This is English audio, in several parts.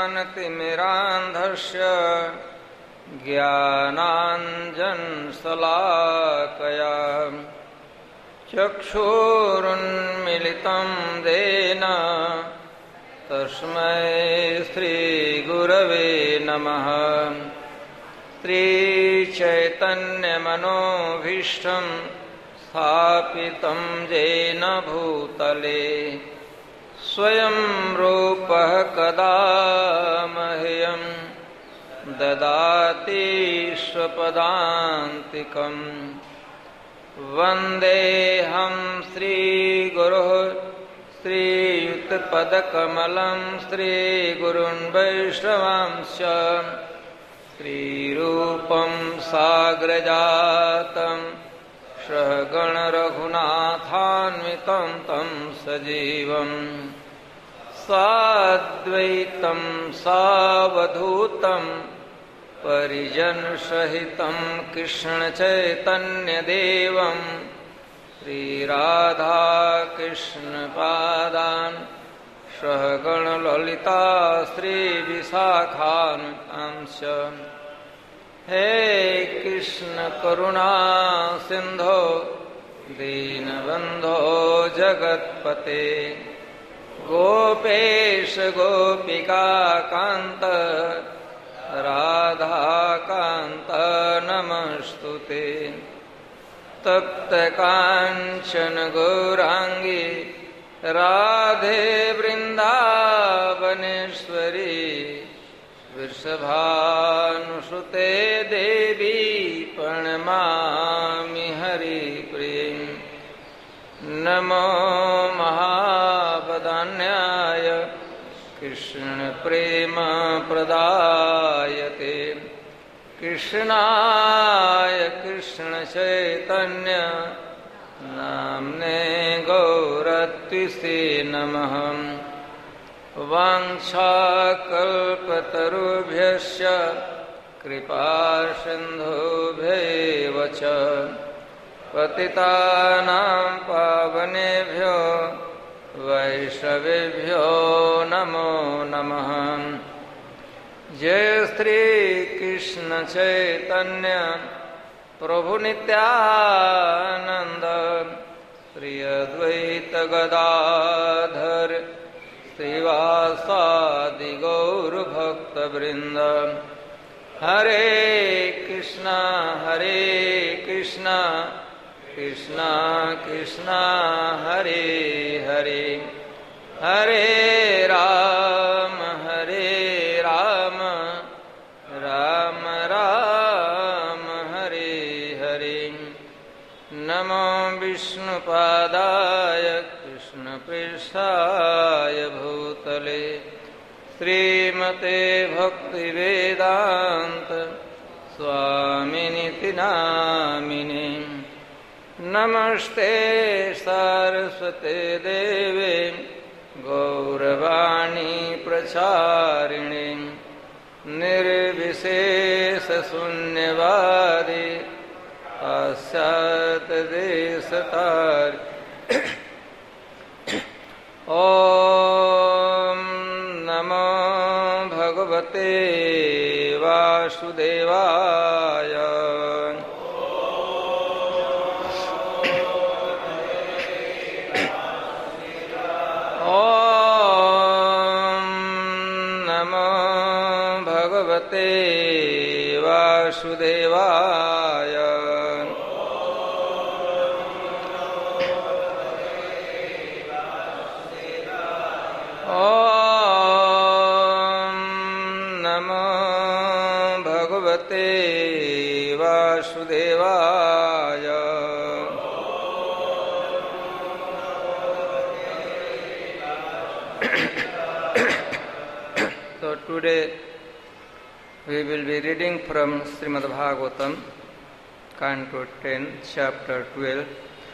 ज्ञानतिमिरान्धस्य ज्ञानाञ्जनशलाकया चक्षुरुन्मीलितं येन तस्मै श्रीगुरवे नमः। श्रीचैतन्यमनोभीष्टं स्थापितं येन भूतले स्वयं रूपः कदा मह्यं ददाति स्वपदान्तिकम्। वन्देऽहं श्रीगुरुः श्रीयुतपदकमलं श्रीगुरुन् वैष्णवांश्च श्रीरूपं साग्रजातं सहगणरघुनाथान्वितं तं सजीवं साद्वैतं सावधूतं परिजनसहितं कृष्णचैतन्यदेवं श्रीराधाकृष्णपादान् सहगणललिता श्रीविशाखान्वितांश्च। हे कृष्ण करुणा सिंधो दीनबंधो जगत्पते गोपेश गोपिका कांत राधा कांत नमस्तुते। तप्त कांचन गौरांगी राधे वृंदावनेश्वरी वृषभानुसुते देवी प्रणमामि हरिप्रिये। नमो महावदान्याय कृष्ण प्रेम प्रदायते कृष्णाय कृष्ण चैतन्य नाम्ने गौरत्विषे नमः। वाञ्छाकल्पतरुभ्यश्च कृपासिन्धुभ्यैव च पतितानां पावनेभ्यो वैष्णवेभ्यो नमो नमः। जय श्री कृष्ण चैतन्य प्रभु नित्यानंद श्री अद्वैत गदाधर श्रीवासादि गौर भक्तवृंद। हरे कृष्णा कृष्णा कृष्णा हरे हरे हरे राम राम राम हरे हरे। नमो विष्णुपादाय कृष्णपृष्ठाय भूतले श्रीमते भक्तिवेदांत स्वामिनिति नामिने। नमस्ते सारस्वते देवे गौरवाणी प्रचारिणे निर्विशेष शून्यवादी पाश्चात्य देशतारि। ओम नमो भगवते वासुदेवाय। ओम नमो भगवते वासुदेवाय। ओम नमो भगवते वासुदेवाय। So today we will be reading from Srimad Bhagavatam, Canto 10, Chapter 12,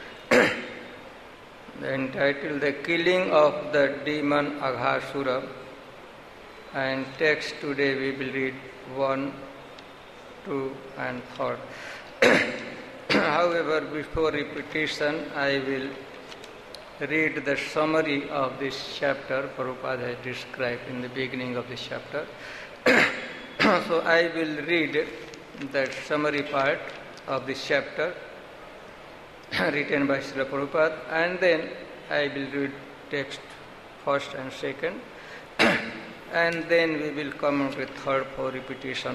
entitled The Killing of the Demon Aghasura. And text today we will read 1, 2 and 3. However, before repetition, I will read the summary of this chapter Prabhupada has described in the beginning of this chapter. So I will read the summary part of this chapter written by Srila Prabhupada, and then I will read text first and second, and then we will come up with third for repetition.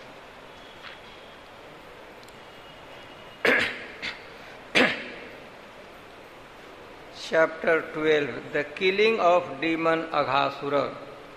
Chapter 12, the killing of demon Aghasura.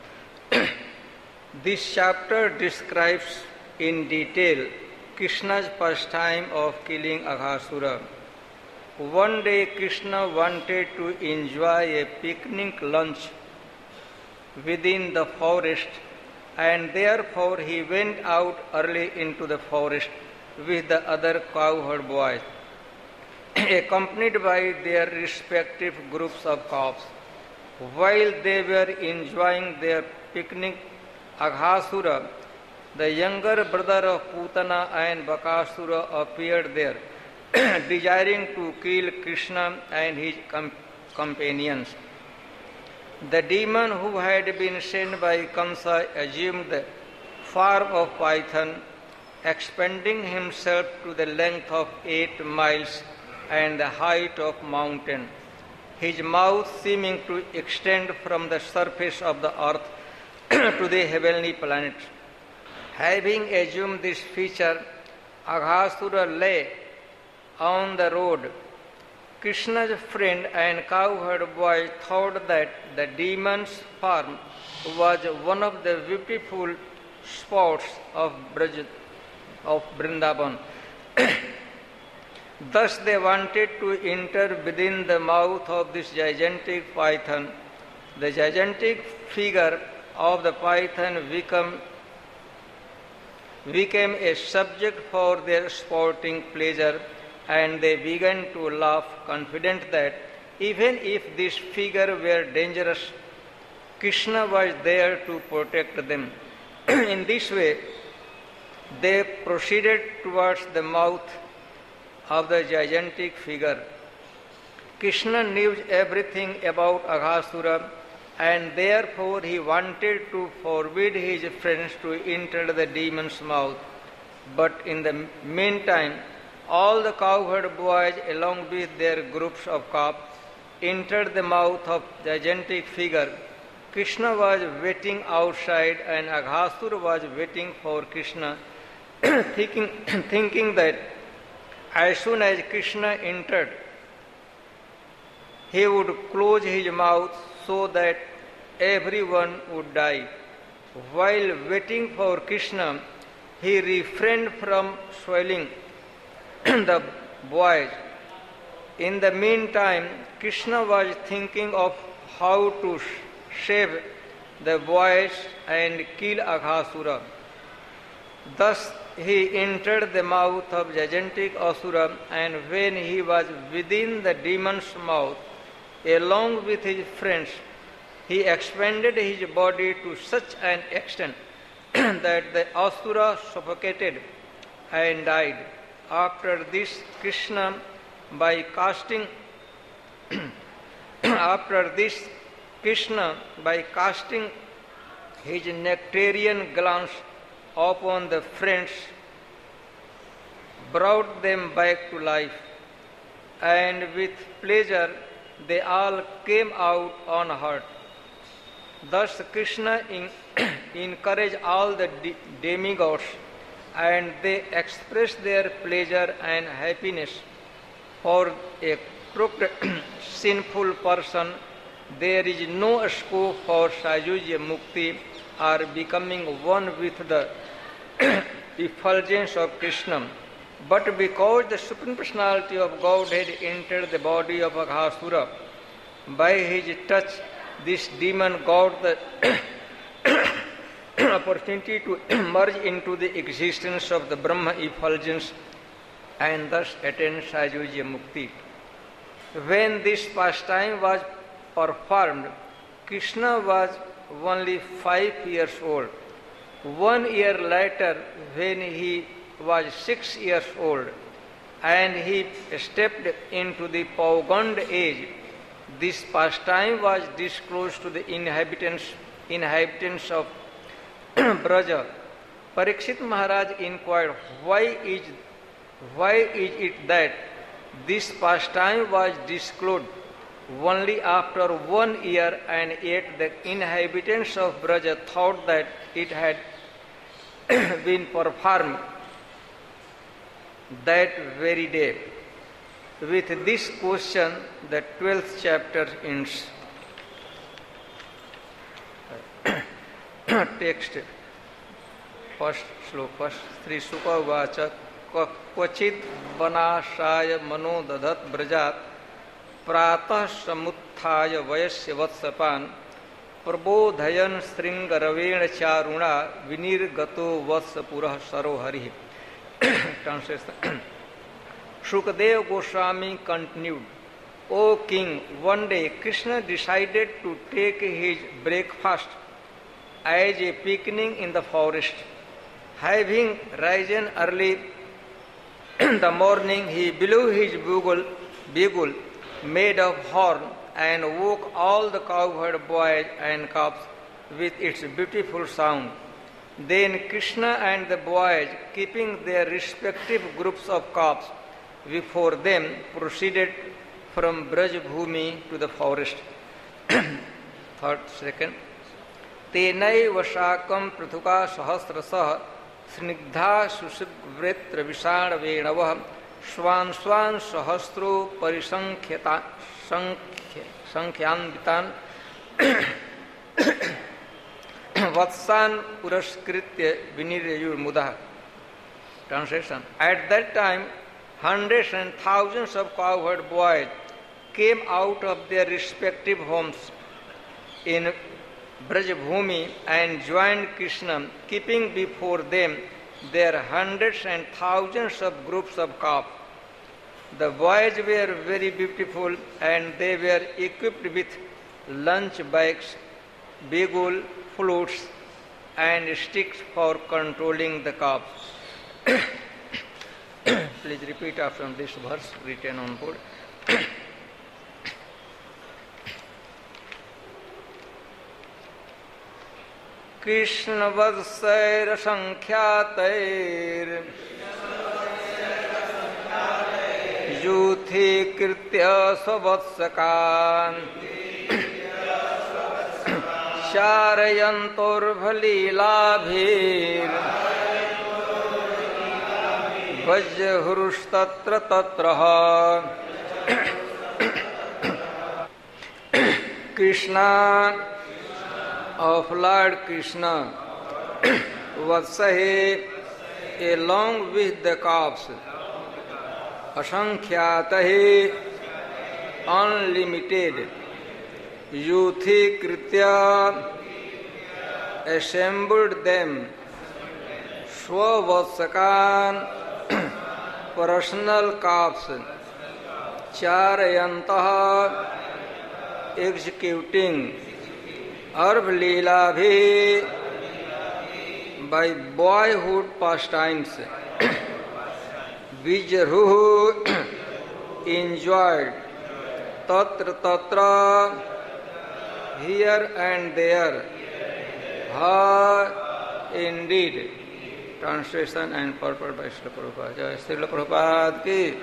This chapter describes in detail Krishna's pastime of killing Aghasura. One day Krishna wanted to enjoy a picnic lunch within the forest, and therefore he went out early into the forest with the other cowherd boys, accompanied by their respective groups of cows. While they were enjoying their picnic, Aghasura, the younger brother of Putana and Bakasura, appeared there, desiring to kill Krishna and his companions. The demon who had been sent by Kamsa assumed the form of python, expanding himself to the length of 8 miles and the height of mountain, his mouth seeming to extend from the surface of the earth to the heavenly planets. Having assumed this feature, Aghasura lay on the road. Krishna's friend and cowherd boy thought that the demon's form was one of the beautiful spots of Vrindavan. Thus they wanted to enter within the mouth of this gigantic python. The gigantic figure of the python became a subject for their sporting pleasure, and they began to laugh, confident that even if this figure were dangerous, Krishna was there to protect them. In this way, they proceeded towards the mouth of the gigantic figure. Krishna knew everything about Aghasura, and therefore he wanted to forbid his friends to enter the demon's mouth. But in the meantime, all the cowherd boys, along with their groups of calves, entered the mouth of the gigantic figure. Krishna was waiting outside, and Aghasura was waiting for Krishna, thinking that as soon as Krishna entered, he would close his mouth so that everyone would die. While waiting for Krishna, he refrained from swallowing the boys. In the meantime, Krishna was thinking of how to save the boys and kill Aghasura. Thus he entered the mouth of gigantic Asura, and when he was within the demon's mouth, along with his friends, he expanded his body to such an extent that the Asura suffocated and died. After this, Krishna, by casting his nectarian glance upon the friends, brought them back to life, and with pleasure they all came out unhurt. Thus Krishna encouraged all the demigods, and they expressed their pleasure and happiness. For a crooked, sinful person, there is no scope for Sajuja Mukti or becoming one with the effulgence of Krishna. But because the Supreme Personality of Godhead entered the body of Aghasura, by his touch, this demon got the opportunity to merge into the existence of the Brahma effulgence and thus attain Sajuja Mukti. When this pastime was performed, Krishna was only 5 years old. 1 year later, when he was 6 years old, and he stepped into the Paugand age, This pastime was disclosed to the inhabitants of Braja. Parikshit Maharaj inquired, why is it that this pastime was disclosed only after 1 year, and yet the inhabitants of Braja thought that it had been performed that very day? With this question, the 12th chapter ends. Text. First sloka. Sri Suka Vacha Kvachit Vanashaya Mano Dadat Brajat Pratah Samuthaya Vayasya Vatsapan Prabodhayan Sringaravena Charuna Vinirgato Vatsapurah Sarohari. Translation. Shukadev Goswami continued, O king, one day Krishna decided to take his breakfast as a picnic in the forest. Having risen early in the morning, he blew his bugle made of horn and woke all the cowherd boys and cubs with its beautiful sound. Then Krishna and the boys, keeping their respective groups of cubs before them, proceeded from Brajbhumi to the forest. Second. Tenai Vasakam Prathuka Sahasrasah Snigdha Susugvretra Visana Venavah Swan Sahastro Parisankhyan Vitan Vatsan Puraskritya Vinirayur Mudah. Translation. At that time, hundreds and thousands of cowherd boys came out of their respective homes in Brajbhumi and joined Krishna, keeping before them their hundreds and thousands of groups of calves. The boys were very beautiful, and they were equipped with lunch bags, beagle, flutes, and sticks for controlling the calves. Please repeat after this verse written on board. Krishna Vadsayra Sankhyatair Yuthi Kritya Savatssakan Sharayantur Bhalilabhir Vajyahurush-tatra tatraha. Krishna, of Lord Krishna, Vatsahe, along with the calves, Asankhyaatahe, unlimited, Yuthi Kritya, assembled them, Swavatsakan, personal calves, Charayantaha, executing, Arbh-leela-bhi, by boyhood pastimes, Vijruhu, enjoyed, Tatra, here and there, Ha, indeed. Translation and purport by Srila Prabhupada. Jai Srila Prabhupada ki.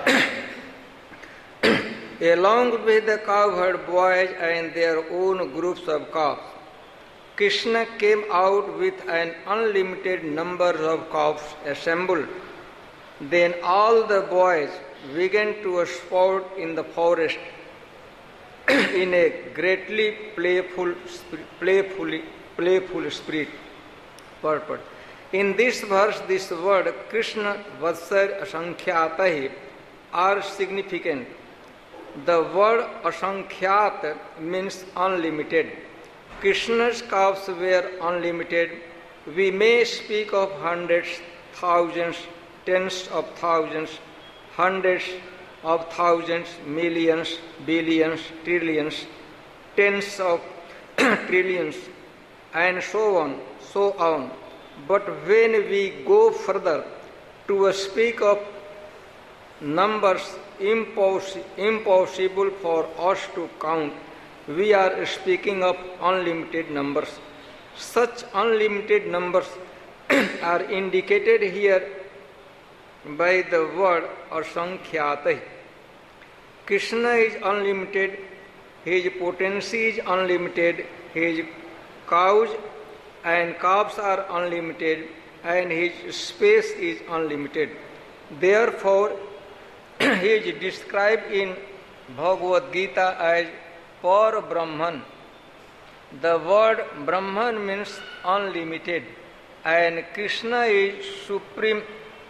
Along with the cowherd boys and their own groups of calves, Krishna came out with an unlimited number of calves assembled. Then all the boys began to sport in the forest in a greatly playful spirit. Purport. In this verse, this word Krishna Vatsar Asankhyaatahi are significant. The word Asankhyat means unlimited. Krishna's calves were unlimited. We may speak of hundreds, thousands, tens of thousands, hundreds of thousands, millions, billions, trillions, tens of trillions, and so on. But when we go further to speak of numbers impossible for us to count. We are speaking of unlimited numbers. Such unlimited numbers are indicated here by the word asankhyatah. Krishna is unlimited, his potency is unlimited, his cows and calves are unlimited, and his space is unlimited. Therefore, he is described in Bhagavad Gita as Par Brahman. The word Brahman means unlimited, and Krishna is supreme,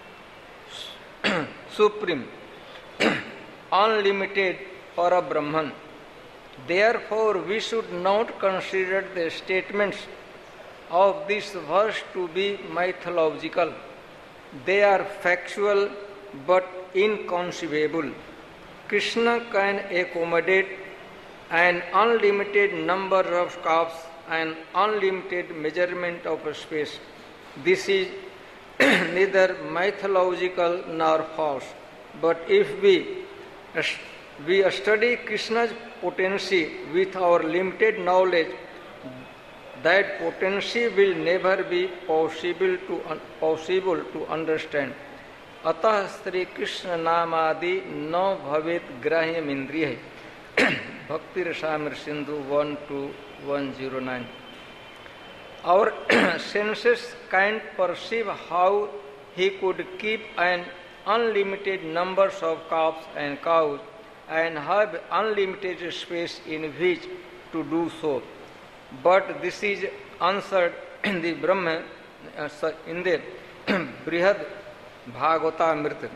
unlimited Para Brahman. Therefore, we should not consider the statements of this verse to be mythological. They are factual but inconceivable. Krishna can accommodate an unlimited number of calves and unlimited measurement of space. This is neither mythological nor false. But if we study Krishna's potency with our limited knowledge, that potency will never be possible to understand. Atah Sri Krishna Namadi no bhavet grahyam indriya. Bhakti Rasamrita Sindhu 1-109. Our senses can't perceive how he could keep an unlimited numbers of calves and cows and have unlimited space in which to do so. But this is answered in the Brahma, in the Brihad Bhagavatamrita.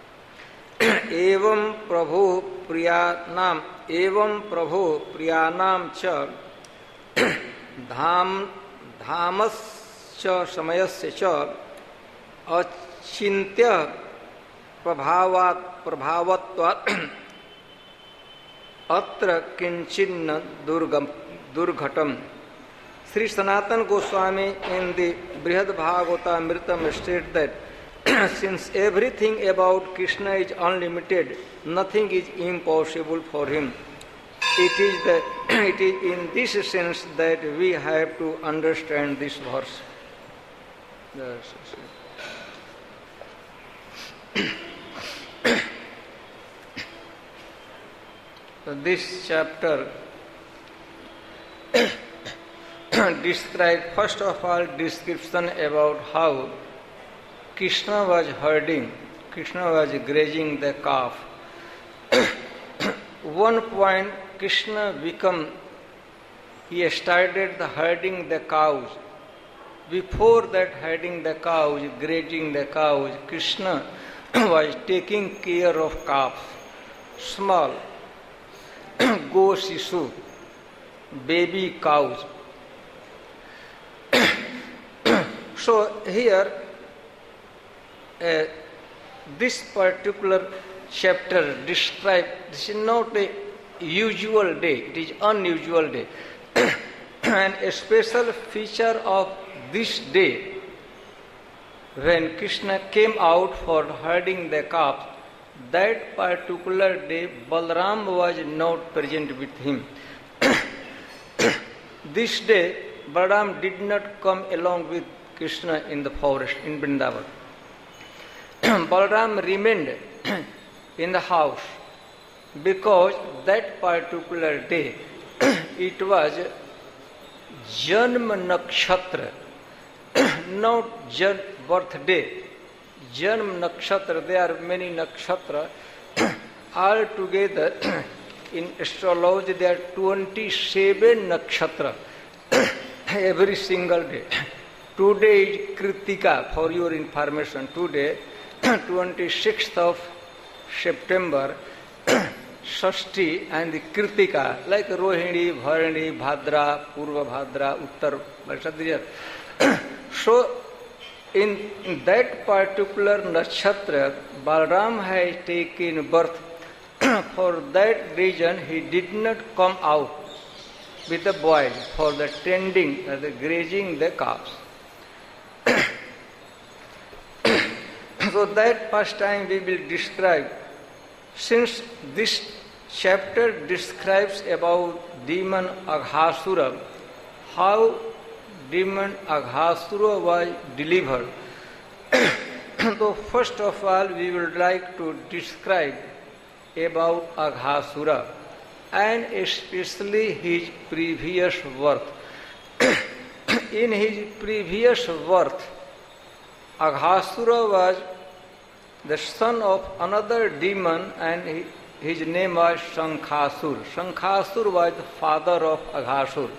Evam Prabhu Priyanam cha dhamascha samayasya cha achintya prabhavatvat atra kinchinna durghatam. Sri Sanatana Goswami in the Brihad Bhagavatamrita states that since everything about Krishna is unlimited, nothing is impossible for him. It is in this sense that we have to understand this verse. So this chapter describes, first of all, description about how Krishna was herding, Krishna was grazing the calf. One point, Krishna he started the herding the cows. Before that herding the cows, grazing the cows, Krishna was taking care of calves, small, go shisu, baby cows. So here, this particular chapter describes, this is not a usual day, it is unusual day. And a special feature of this day, when Krishna came out for herding the calves, that particular day Balaram was not present with him. This day Balaram did not come along with Krishna in the forest in Vrindavan. Balaram remained in the house because that particular day it was Janma Nakshatra, not birthday. Janma Nakshatra, there are many nakshatra. All together in astrology there are 27 nakshatra every single day. Today is Kritika, for your information. Today, 26th of September, Shashti and the Kritika, like Rohini, Bharani, Bhadra, Purva Bhadra, Uttar Bhadraya. So, in that particular nakshatra, Balaram has taken birth. For that reason, he did not come out with the boys for the tending, the grazing the calves. So that first time we will describe Since this chapter describes about demon Aghasura, how demon Aghasura was delivered, so first of all we would like to describe about Aghasura and especially his previous birth. In his previous birth, Aghasura was the son of another demon and his name was Shankhasur. Shankhasur was the father of Aghasur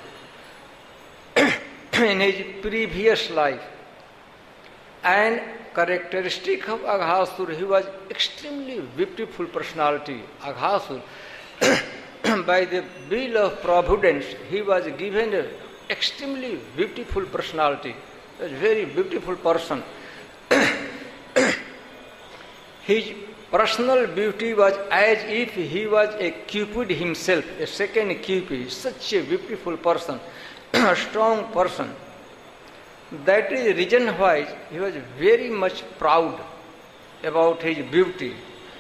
in his previous life. And characteristic of Aghasur, he was extremely beautiful personality. Aghasur, by the will of providence, he was given an extremely beautiful personality, a very beautiful person. His personal beauty was as if he was a Cupid himself, a second Cupid, such a beautiful person, a strong person. That is the reason why he was very much proud about his beauty.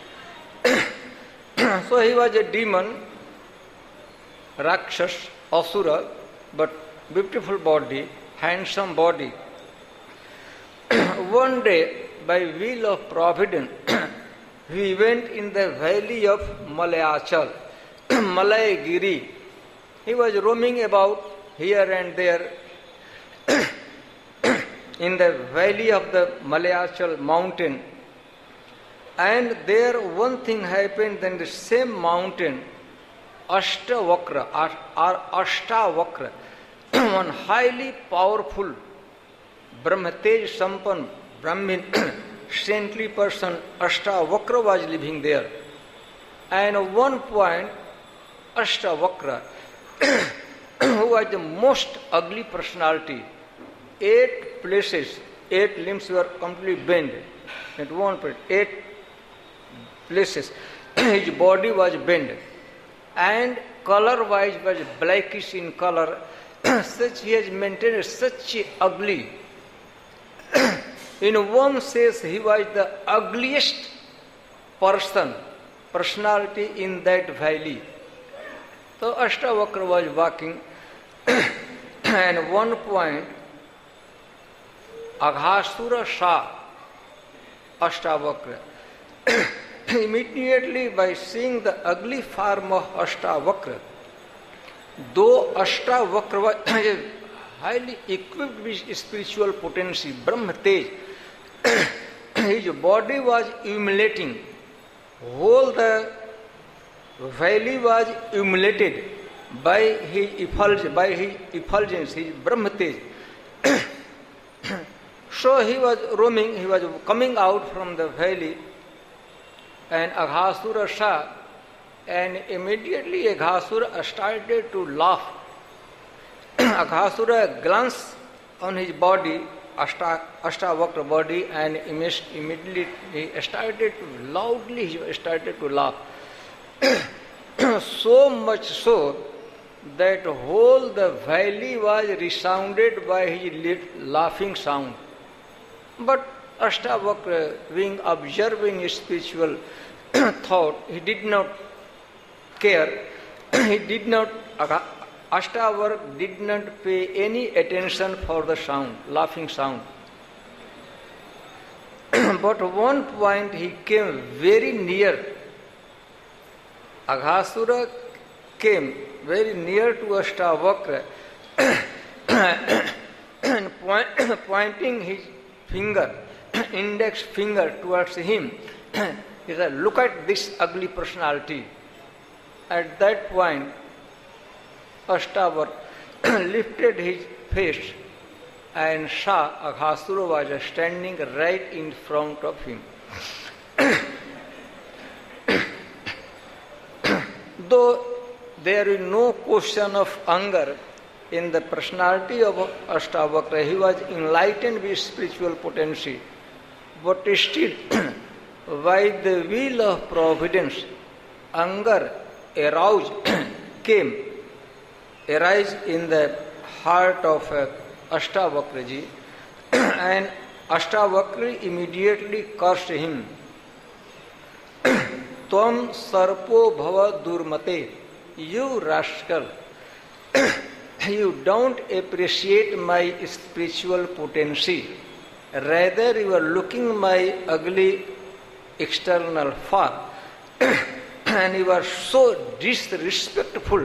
So he was a demon, Rakshas, Asura, but beautiful body, handsome body. One day, by will of providence, we went in the valley of Malayachal, Malaygiri. He was roaming about here and there in the valley of the Malayachal mountain. And there one thing happened, then the same mountain, Ashtavakra, one highly powerful Brahmatej Sampan, Brahmin, saintly person, Ashtavakra was living there. And at one point, Ashtavakra, who was the most ugly personality, 8 places, 8 limbs were completely bent. At one point, 8 places, his body was bent. And color-wise was blackish in color. Such he has maintained such ugly. In one sense, he was the ugliest personality in that valley. So Ashtavakra was walking, and one point, Aghasura saw Ashtavakra. Immediately by seeing the ugly form of Ashtavakra, though Ashtavakra was highly equipped with spiritual potency, Brahmatej, his body was emulating. Whole the valley was emulated by his effulgence, his Brahmatej. So he was roaming, he was coming out from the valley, and Aghasura saw, and immediately Aghasura started to laugh. Aghasura glanced on his body, Ashtavakra body, and immediately he started to loudly laugh. So much so that whole the valley was resounded by his laughing sound. But Ashtavakra, being observing spiritual thought, he did not care. Ashtavakra did not pay any attention for the sound, laughing sound. But at one point he came very near. Aghasura came very near to Ashtavakra and pointing his finger, index finger towards him, he said, "Look at this ugly personality." At that point, Ashtavakra lifted his face and saw Aghasura was standing right in front of him. Though there is no question of anger in the personality of Ashtavakra, he was enlightened with spiritual potency, but still, by the will of providence, anger arise in the heart of Ashtavakraji, and Ashtavakra immediately cursed him. Tvam sarpo bhava durmate. You rascal, you don't appreciate my spiritual potency. Rather, you are looking my ugly external form. And you are so disrespectful.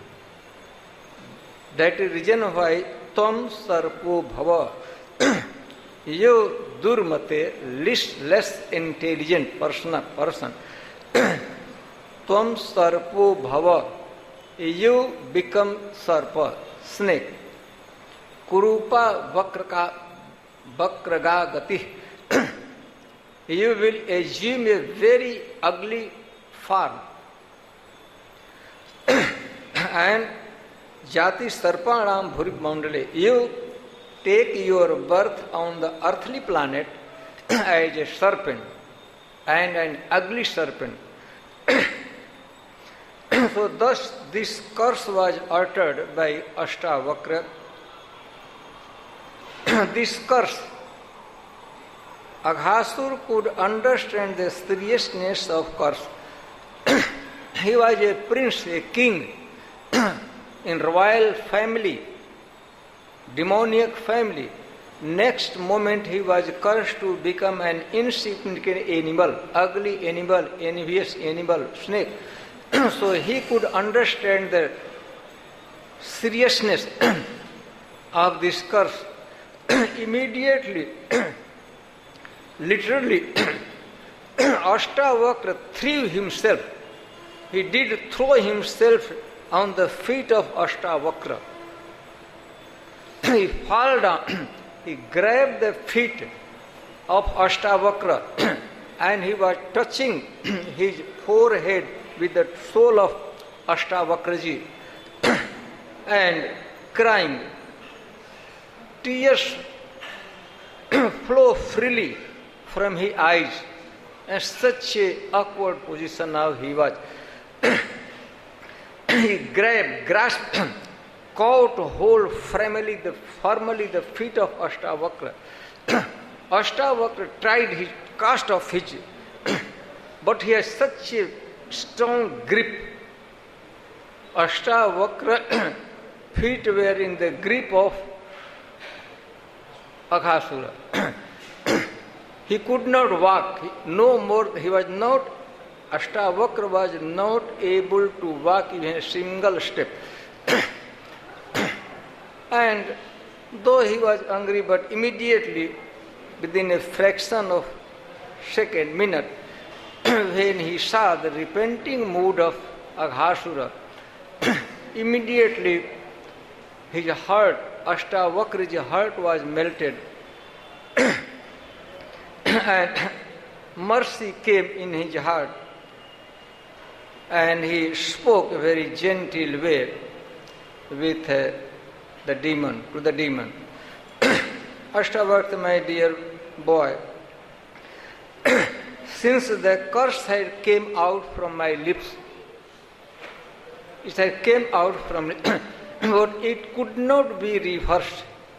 That is the reason why Tvam sarpo bhava. You durmate, less intelligent person. Tvam sarpo bhava. You become sarpa, snake. Kurupa vakraga gati. You will assume a very ugly form. And jati sarpanam bhurik mandale. You take your birth on the earthly planet as a serpent and an ugly serpent. So thus this curse was uttered by Ashtavakra. This curse, Aghasur could understand the seriousness of curse. He was a prince, a king in royal family, demoniac family. Next moment he was cursed to become an insignificant animal, ugly animal, envious animal, snake. So he could understand the seriousness of this curse. Immediately, literally, Ashtavakra threw himself. He did throw himself on the feet of Ashtavakra. He fell down. He grabbed the feet of Ashtavakra and he was touching his forehead with the soul of Ashtavakraji and crying. Tears flow freely from his eyes, and such a awkward position now he was. He grasped, caught hold firmly the feet of Ashtavakra. Ashtavakra tried his cast off his, but he has such a strong grip. Ashtavakra feet were in the grip of Aghasura. He could not walk. No more. He was not. Ashtavakra was not able to walk even a single step. And though he was angry, but immediately, within a fraction of second, minute, when he saw the repenting mood of Aghasura, immediately his heart, Ashtavakra's heart was melted. And mercy came in his heart. And he spoke a very gentle way with the demon, to the demon. Ashtavakra, my dear boy, since the curse had came out from my lips, it had came out from but it could not be reversed.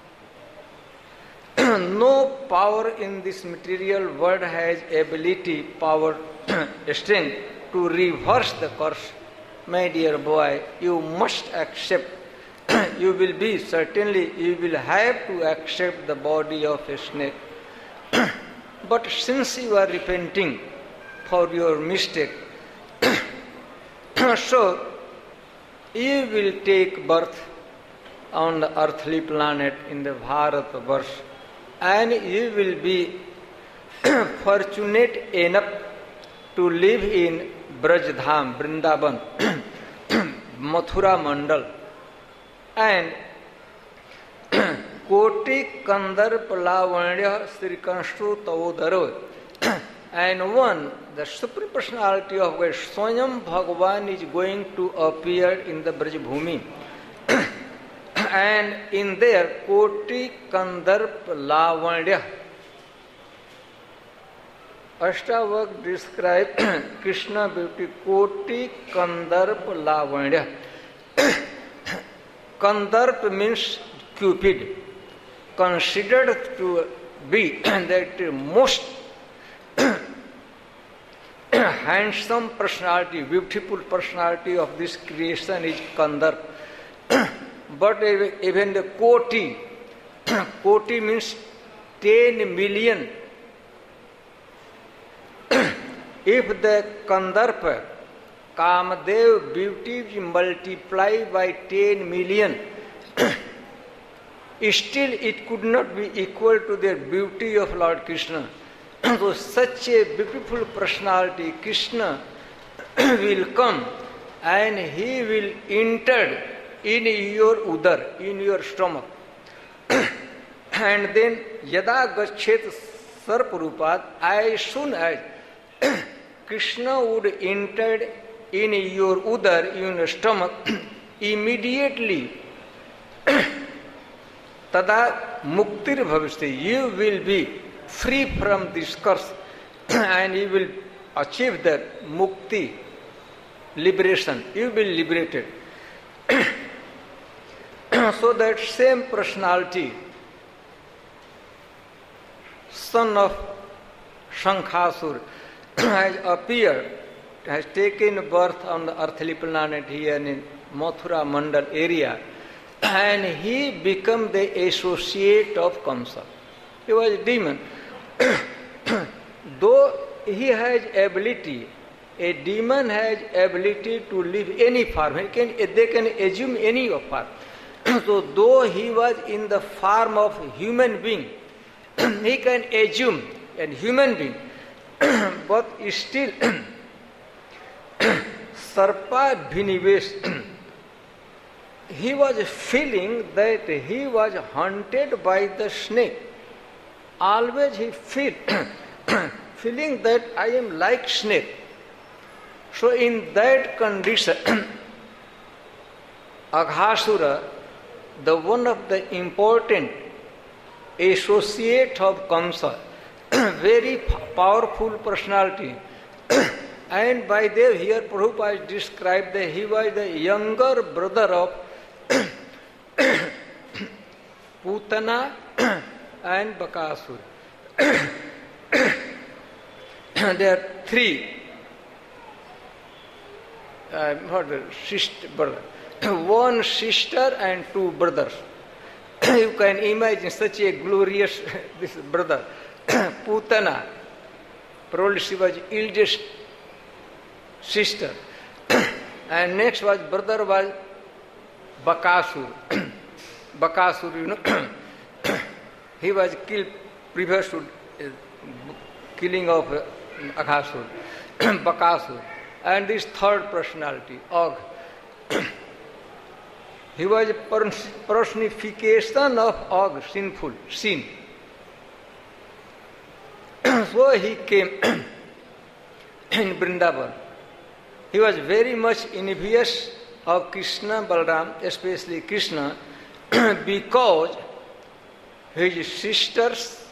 No power in this material world has ability, power, strength to reverse the curse. My dear boy, you must accept. You will have to accept the body of a snake. But since you are repenting for your mistake, so you will take birth on the earthly planet in the Bharatvarsh, and you will be fortunate enough to live in Brajdham, Vrindavan, Mathura Mandal, and Koti Kandarp Lavanya Srikanstu Tavodaro. And one, the Supreme Personality of God, Swayam Bhagavan, is going to appear in the Brajbhumi. And in there, Koti Kandarp Lavanya. Ashtavakra describes Krishna beauty, Koti Kandarp Lavanya. Kandarp means Cupid, considered to be the most handsome personality, beautiful personality of this creation is Kandarp. But even the Koti, Koti means 10 million. If the Kandarpa, Kamadev beauty is multiplied by 10 million, still it could not be equal to the beauty of Lord Krishna. So such a beautiful personality, Krishna, will come and he will enter in your udar, in your stomach. And then yada gachet sarparupat, as soon as Krishna would enter in your udar, in your stomach, immediately tada muktir bhavasti, you will be free from this curse and you will achieve that mukti, liberation. You will be liberated. So that same personality, son of Shankhasur, has appeared, has taken birth on the earthly planet here in Mathura Mandal area, and he became the associate of Kamsa. He was a demon. Though he has ability, a demon has ability to live any form. They can assume any form. So though he was in the form of human being, he can assume a human being, but still Sarpa Bhinivesh, he was feeling that he was haunted by the snake. Always he feeling that I am like snake. So in that condition, Aghasura, the one of the important associate of Kamsa, very powerful personality, and by there here Prabhupada described that he was the younger brother of Putana and Bakasur. There are three brother. One sister and two brothers. You can imagine such a glorious this brother. Putana, probably she was eldest sister. And next brother was Bakasur. Bakasur, you know, he was killed previous to killing of Aghasur. Bakasur. And this third personality, Og. He was a personification of Og, sinful, sin. So he came in Vrindavan. He was very much envious of Krishna, Balaram, especially Krishna, because his sister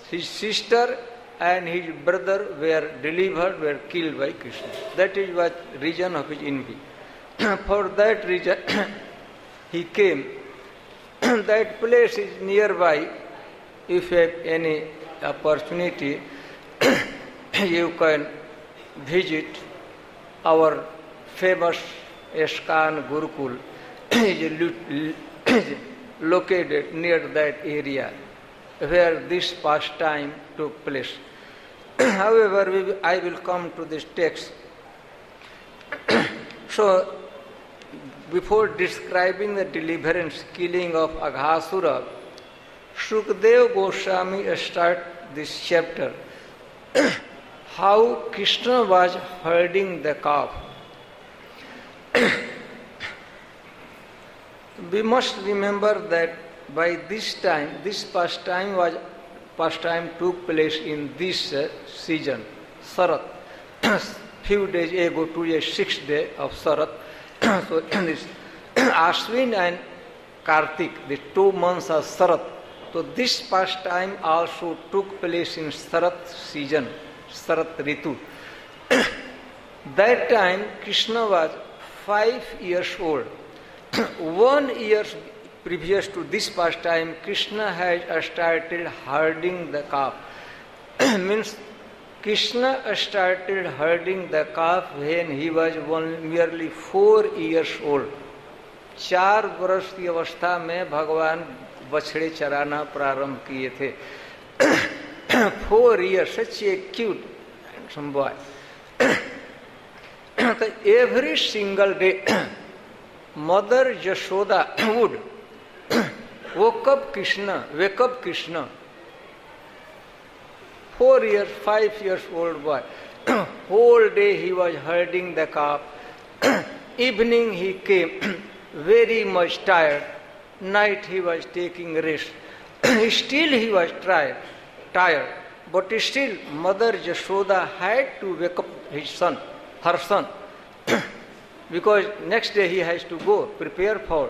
and his brother were delivered, were killed by Krishna. That is what reason of his envy. For that reason, he came. That place is nearby. If you have any opportunity, you can visit our famous ISKCON Gurukul. Is located near that area where this pastime took place. However, I will come to this text. So, before describing the deliverance, killing of Aghasura, Shukdev Goswami starts this chapter. How Krishna was herding the calf. We must remember that by this time, this pastime took place in this season, Sarat. Few days ago, today 6th day of Sarat. So this Ashwin and Kartik, the 2 months of Sarat. So this pastime also took place in Sarat season, Sarat Ritu. That time Krishna was 5 years old. 1 year previous to this pastime, Krishna had started herding the calf. Means Krishna started herding the calf when he was merely 4 years old. 4 वर्ष की अवस्था में भगवान बछड़े चराना प्रारंभ किए थे. 4 years, such a cute handsome boy. So every single day, Mother Yashoda would wake up Krishna. 4 years, 5 years old boy. Whole day he was herding the calf. Evening he came very much tired. Night he was taking rest. Still he was tired. But still Mother Yashoda had to wake up her son. Because next day he has to go, prepare for.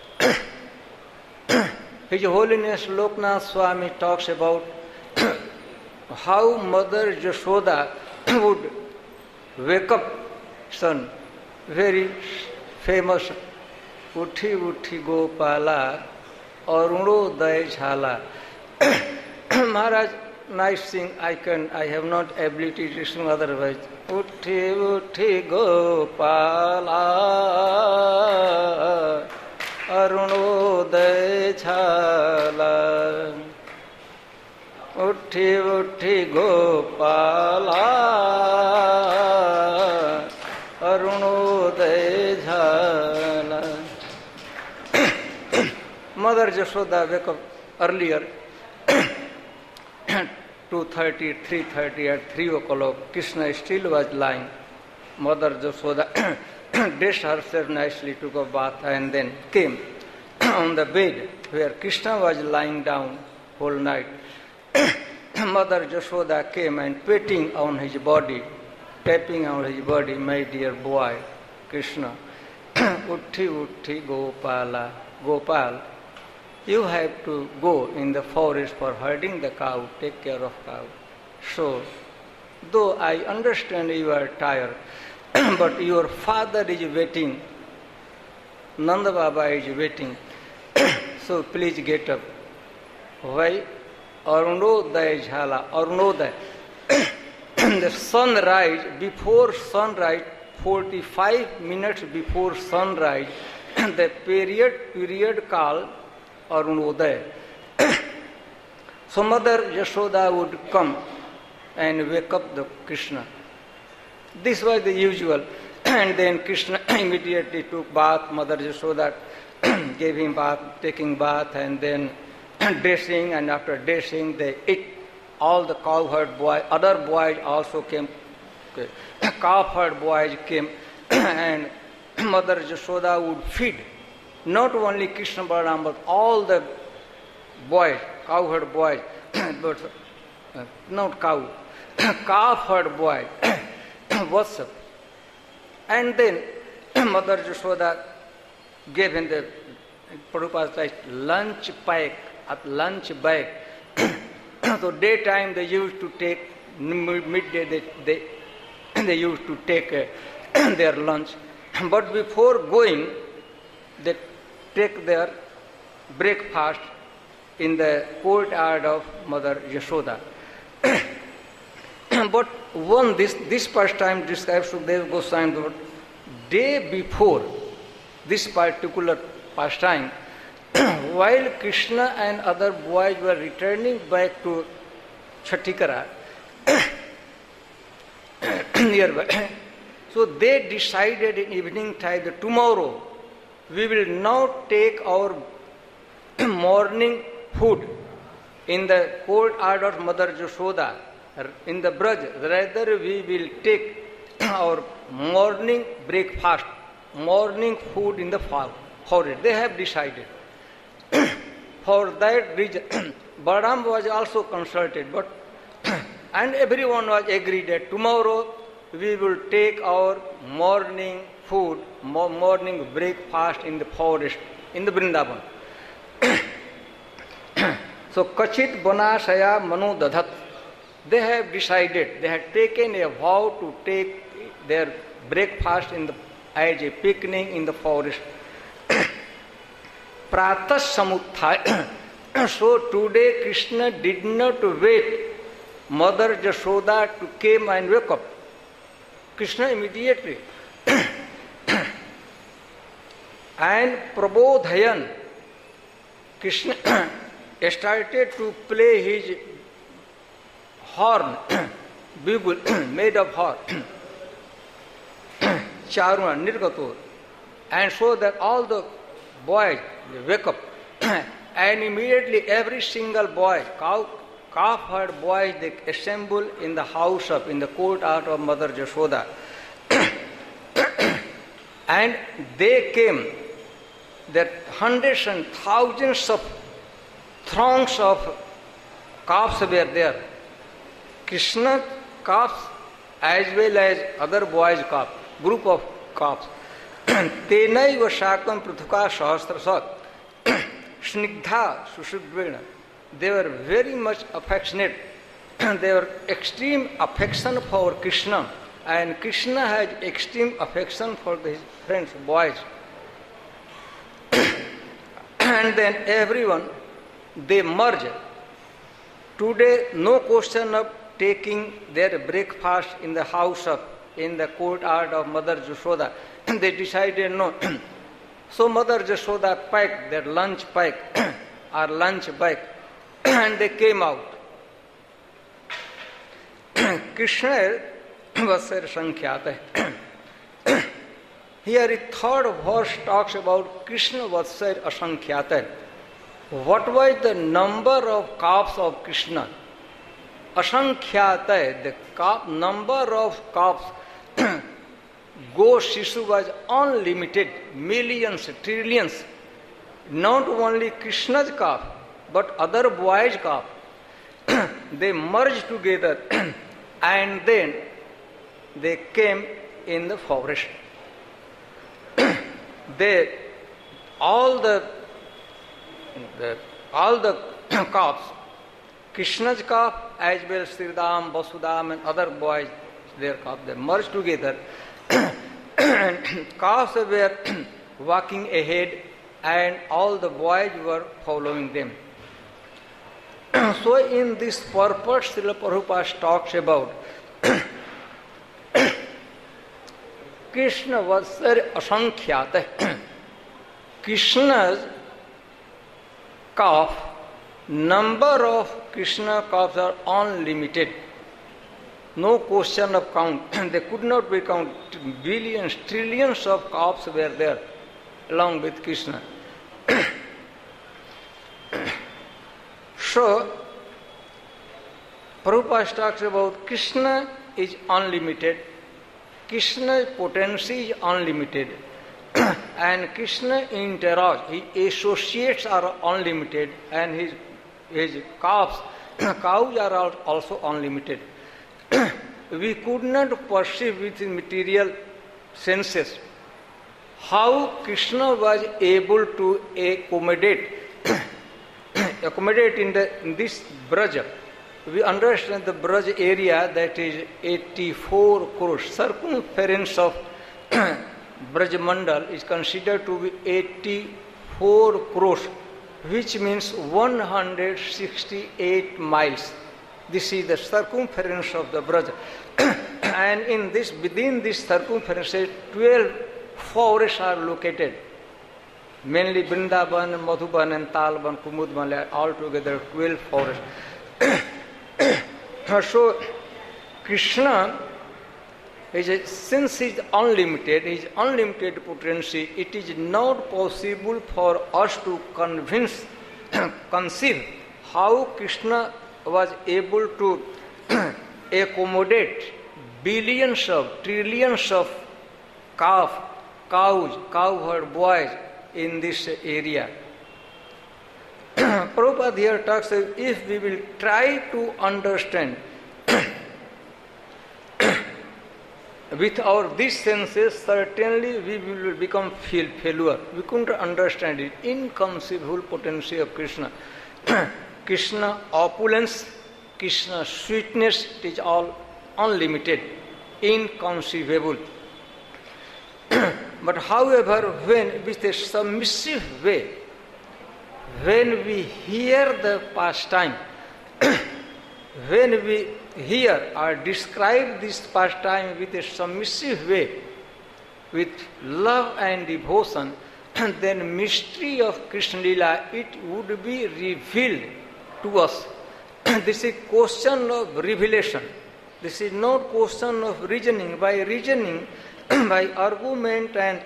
His Holiness Loknath Swami talks about how Mother Yashoda would wake up son, very famous, Uthi Uthi Gopala, Arunodaya Jhala. Maharaj, nice thing, I have not ability to sing otherwise. Uthi Uthi Gopala, Arunodaya Jhala. Uthi Uthi Gopala, Arunodaya Jhala. Mother Yashoda wake up earlier, 2:30, 3:30, at 3 o'clock. Krishna still was lying. Mother Yashoda dressed herself nicely, took a bath, and then came on the bed where Krishna was lying down whole night. Mother Yashoda came and tapping on his body, my dear boy, Krishna. Uthi Uthi Gopala, Gopal, you have to go in the forest for herding the cow, take care of cow. So, though I understand you are tired, but your father is waiting, Nanda Baba is waiting, so please get up. Why? Arunodaya Jhala, Arunodaya. The sunrise, before sunrise, 45 minutes before sunrise, the period called Arunodaya. So Mother Yashoda would come and wake up the Krishna. This was the usual. And then Krishna immediately took bath. Mother Yashoda gave him bath, taking bath, and then dressing, and after dressing they ate. All the cowherd boys, other boys also came. Cowherd boys came, and Mother Yashoda would feed not only Krishna Balaram but all the boys, cowherd boys, but not cow, calf-herd boys. What's up? And then Mother Yashoda gave him the Prabhupada's like lunch pack, at lunch bag. So daytime they used to take, midday they used to take their lunch. But before going, they take their breakfast in the courtyard of Mother Yashoda. But one, this pastime describes Sukadeva Goswami that day before this particular pastime, while Krishna and other boys were returning back to Chatikara, nearby, so they decided in evening time that tomorrow we will not take our morning food in the courtyard of Mother Yashoda, in the Braj. Rather we will take our morning breakfast, morning food in the forest. They have decided. For that reason, Balaram was also consulted, but and everyone was agreed that tomorrow we will take our morning food, morning breakfast in the forest, in the Vrindavan. So, Kachit Banashaya Manu Dadhat, they have decided, they had taken a vow to take their breakfast as a picnic in the forest. Pratas Samutthaya. So today Krishna did not wait Mother Jashoda came and woke up. Krishna immediately and Prabodhayan, Krishna started to play his horn, bugle made of horn, Charuna, Nirgatur, and so that all the boys wake up, and immediately every single boy, calf-herd boys, they assemble in the house in the courtyard of Mother Jashoda. And they came, that hundreds and thousands of throngs of calves were there. Krishna calves as well as other boys' calves, group of calves. Tenaiva shakam prithuka sahasrasat snigdha susudvena. They were very much affectionate. They were extreme affection for Krishna, and Krishna has extreme affection for his friends, boys. And then everyone, they merge. Today, no question of taking their breakfast in the house in the courtyard of Mother Jashoda. They decided no. So Mother Jashoda packed their lunch pack or lunch bag and they came out. Krishna was their Sankhyata. Here the third verse talks about Krishna Vatsar Asankyata. What was the number of calves of Krishna? Asankyata, the number of calves, Go Shishu was unlimited, millions, trillions. Not only Krishna's calf, but other boys' calf. They merged together and then they came in the forest. All the calves, Krishna's calf as well as Sridham, Vasudham and other boys, their calf, they merged together. And calves were walking ahead and all the boys were following them. So in this purpose, Srila Prabhupada talks about Krishna was asankhyata. Krishna's calf, number of Krishna calves are unlimited. No question of count. They could not be counted. Billions, trillions of calves were there along with Krishna. So, Prabhupada talks about Krishna is unlimited. Krishna's potency is unlimited. And Krishna interacts, his associates are unlimited, and his cows are also unlimited. We could not perceive with material senses how Krishna was able to accommodate in this Braja. We understand the Braja area, that is 84 crores. Circumference of Braja Mandal is considered to be 84 crores, which means 168 miles. This is the circumference of the Braja. And within this circumference, 12 forests are located. Mainly Vrindavan, Madhuban and Talban, Kumudban, all together 12 forests. So Krishna, since he is unlimited, his unlimited potency, it is not possible for us to conceive how Krishna was able to accommodate billions of, trillions of cows, cow-herd boys in this area. Prabhupada here talks, if we will try to understand with these senses, certainly we will become failure. We couldn't understand it. Inconceivable potency of Krishna. Krishna opulence, Krishna sweetness, it is all unlimited, inconceivable. But however, when with a submissive way, when we hear the pastime, when we hear or describe this pastime with a submissive way, with love and devotion, then mystery of Krishna Lila, it would be revealed to us. This is question of revelation. This is not question of reasoning. By reasoning, by argument and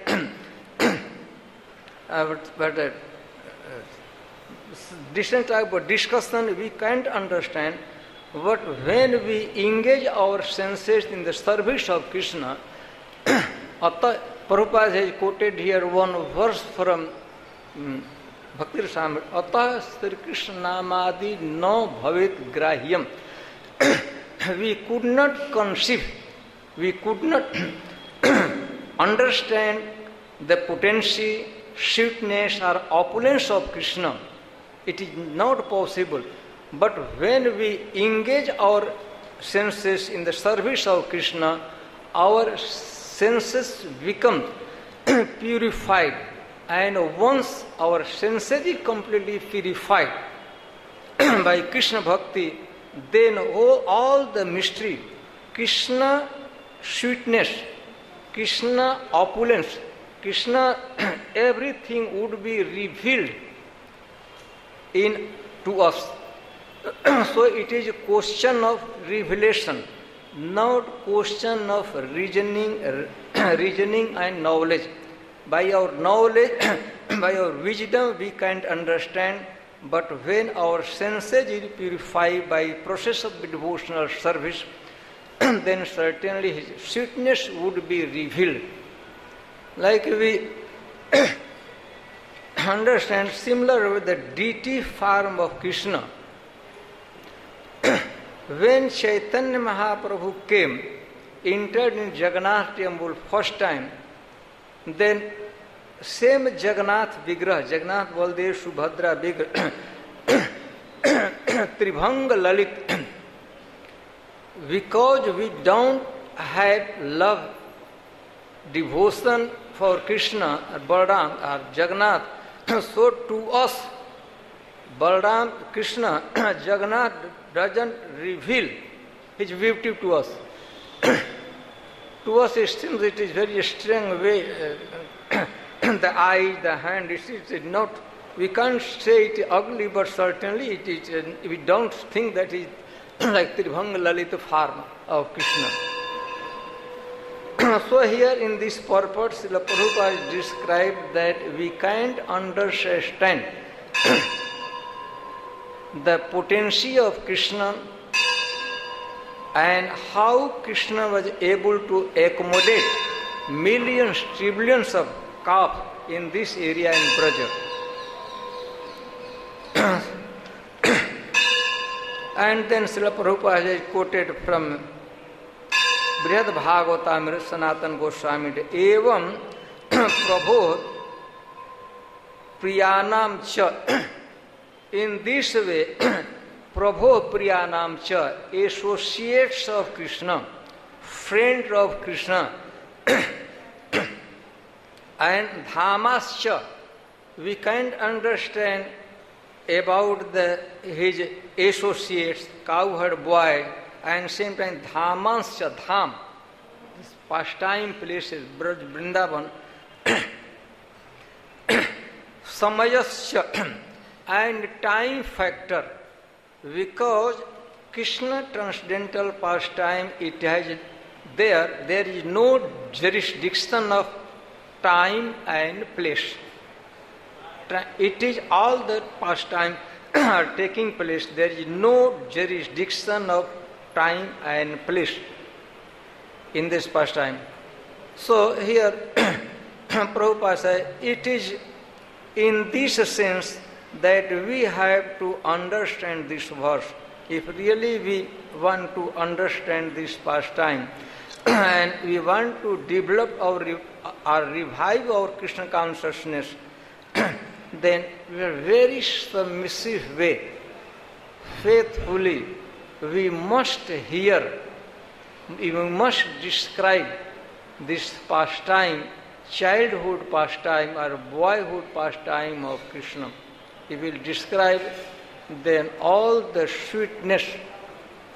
different type of discussion, we can't understand. But when we engage our senses in the service of Krishna, Prabhupada has quoted here one verse from Bhakti Rasamrita. Atah Sri Krishna Namadi no bhavet grahyam. We could not conceive, we could not understand the potency, sweetness or opulence of Krishna. It is not possible. But when we engage our senses in the service of Krishna, our senses become purified. And once our senses is completely purified by Krishna Bhakti, then all the mystery, Krishna sweetness, Krishna opulence, Krishna everything would be revealed to us. So it is a question of revelation, not question of reasoning and knowledge. By our knowledge, by our wisdom, we can't understand. But when our senses is purified by process of devotional service, then certainly his sweetness would be revealed. Like we understand, similar with the deity form of Krishna. When Chaitanya Mahaprabhu came, entered in Jagannath temple first time, then same Jagannath Vigrah, Jagannath Baldev Subhadra Vigrah, Tribhanga Lalit, because we don't have love, devotion for Krishna or Balaram or Jagannath, so to us, Balaram, Krishna, Jagannath doesn't reveal his beauty to us. To us it seems it is very strange way, the eyes, the hand, it is not, we can't say it ugly, but certainly it is, we don't think that it is like Tribhanga Lalita form of Krishna. So here in this purport, Srila Prabhupada described that we can't understand the potency of Krishna and how Krishna was able to accommodate millions, trillions of calves in this area in Braja. And then Srila Prabhupada has quoted from Brihad Bhagavatamrita Sanatana Goswami, Evam Prabhu Priyanam Cha. In this way, Prabhu Priyanam Cha, associates of Krishna, friend of Krishna, and Dhamas Cha, we can't understand about his associates, cowherd boy, and same time Dhamans Cha, Dham, this pastime places, Braj, Vrindavan, Samayas Cha, and time factor, because Krishna transcendental pastime, it has there is no jurisdiction of time and place. It is all the pastime are taking place. There is no jurisdiction of time and place in this pastime. So here Prabhupada says, it is in this sense that we have to understand this verse. If really we want to understand this pastime and we want to develop or revive our Krishna consciousness, then in a very submissive way, faithfully, we must hear, we must describe this pastime, childhood pastime or boyhood pastime of Krishna. He will describe then all the sweetness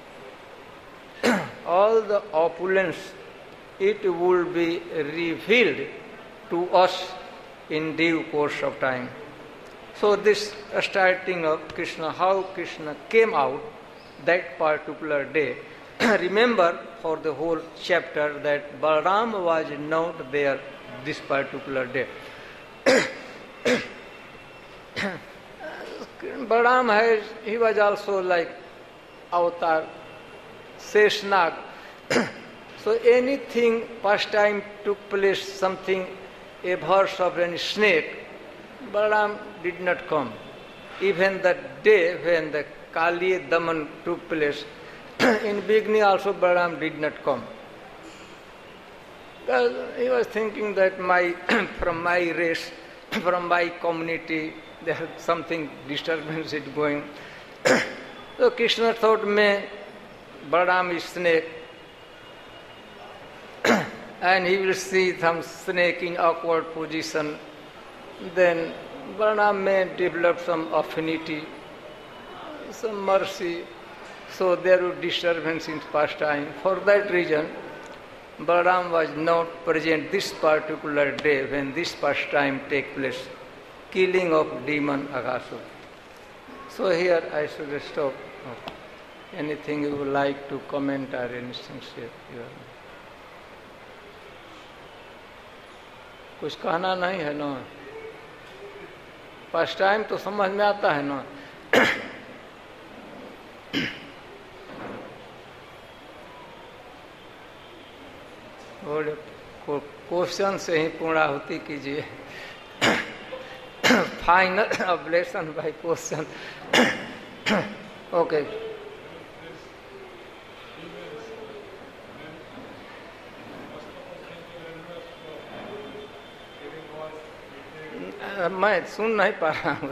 all the opulence, it will be revealed to us in due course of time. So this starting of Krishna, how Krishna came out that particular day. Remember for the whole chapter that Balaram was not there this particular day. Balaram he was also like avatar, Seshnag. So anything pastime took place, something, a verse of any snake, Balaram did not come. Even that day when the Kali Daman took place, in beginning also Balaram did not come. Because he was thinking that from my race, from my community, there is something disturbance is going. So Krishna thought, Balaram is snake, and he will see some snake in awkward position. Then Balaram may develop some affinity, some mercy, so there would disturbance in pastime. For that reason, Balaram was not present this particular day when this pastime take place, killing of demon Aghasura. So here I should stop. Anything you would like to comment or anything say? कुछ कहना नहीं है ना? First time तो समझ में आता है ना? और क्वेश्चन से ही पूर्णाहुति कीजिए. Final oblation by question. Okay. मैं सुन नहीं पा रहा हूँ.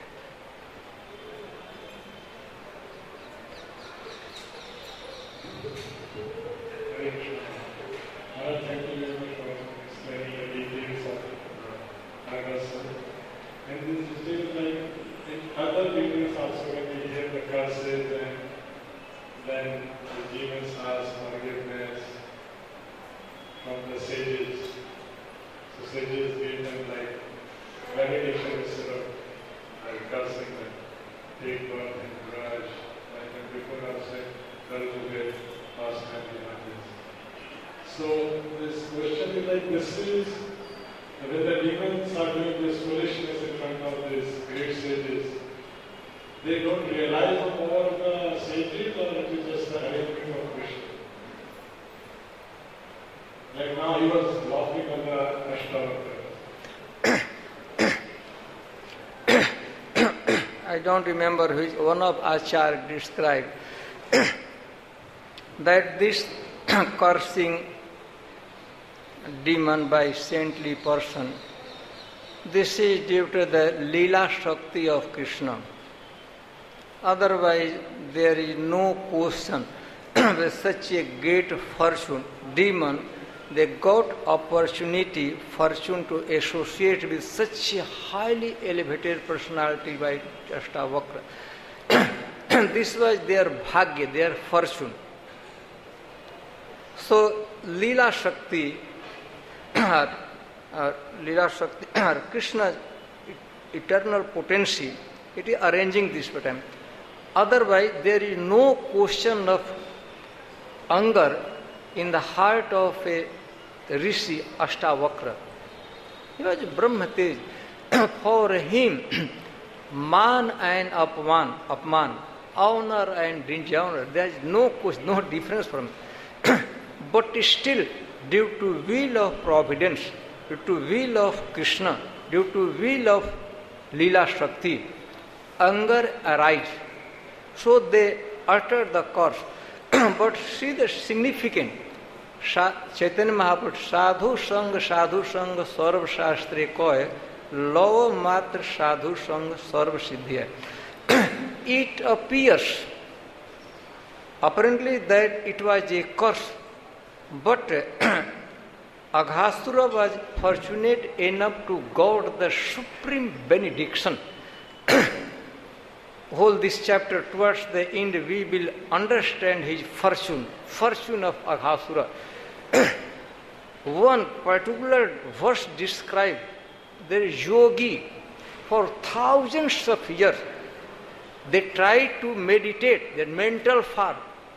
I don't remember which one of Acharya described that this cursing demon by saintly person, this is due to the Leela Shakti of Krishna. Otherwise, there is no question with such a great fortune, demon, they got opportunity, fortune to associate with such a highly elevated personality by Ashtavakra. This was their bhagya, their fortune. So, Leela Shakti, Krishna's eternal potency, it is arranging this pattern. Otherwise, there is no question of anger in the heart of a Rishi Ashtavakra. He was Brahma Tej. For him, man and apman, honor and dishonor, there is no question, no difference from it. But still, due to will of providence, due to will of Krishna, due to will of Leela Shakti, anger arises. So they utter the curse. But see the significant. Chaitanya Mahaprabhu, sadhu sang sarva shastre koy, lava matra sadhu sang sarva siddhya. It appears apparently that it was a curse, but Aghasura was fortunate enough to got the supreme benediction. whole this chapter towards the end we will understand his fortune of Aghasura. One particular verse describes there is yogi for thousands of years. They try to meditate, their mental form,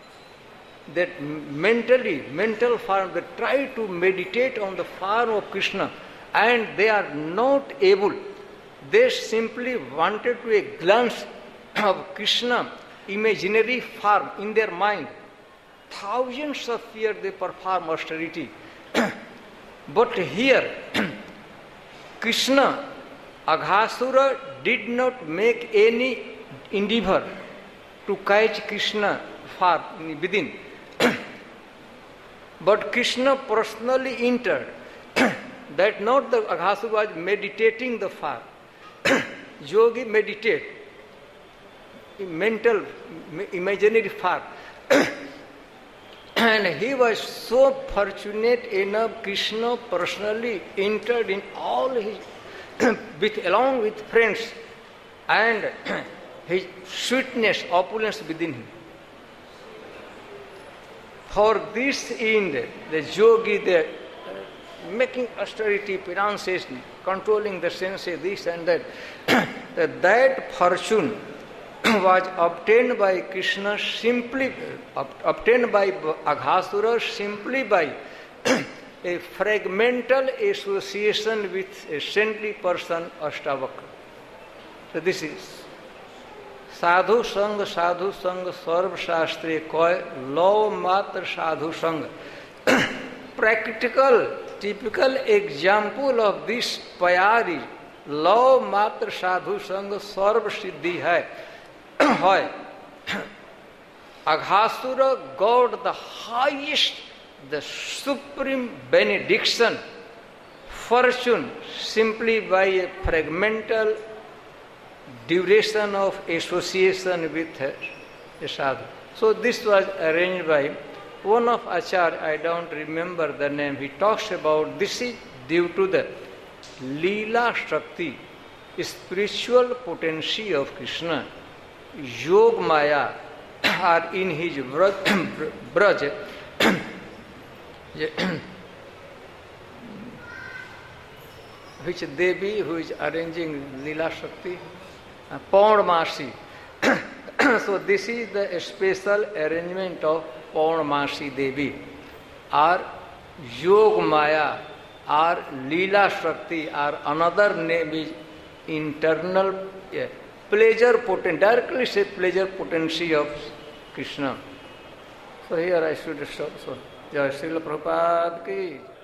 mental form, they try to meditate on the form of Krishna and they are not able. They simply wanted to a glance of Krishna, imaginary form in their mind. Thousands of years they perform austerity. But here, Krishna, Aghasura did not make any endeavor to catch Krishna far within. But Krishna personally entered. That not the Aghasura was meditating the far. Yogi meditate, mental, imaginary far. And he was so fortunate enough, Krishna personally entered in all his, along with friends, and his sweetness, opulence within him. For this end, the yogi, the making austerity, penances, controlling the senses, this and that, that fortune was obtained by Krishna simply, obtained by Aghasura simply by a fragmental association with a saintly person, Ashtavakra. So this is Sadhu Sang, Sarv Shastre Koi, Law Matra Sadhu Sang. Practical, typical example of this pyar is Law Matra Sadhu Sang Sarv Siddhi Hai. Aghasura got the highest, the supreme benediction, fortune, simply by a fragmental duration of association with a sadhu. So this was arranged by one of Acharya, I don't remember the name. He talks about this is due to the Leela Shakti, spiritual potency of Krishna. Yog Maya are in his braj, which Devi who is arranging Leela Shakti, Paurnamasi. So this is the special arrangement of Paurnamasi Devi, or Yog Maya, or Leela Shakti, or another name is internal pleasure potency, directly say pleasure potency of Krishna. So here I should stop. So, Jai Srila Prabhupada ki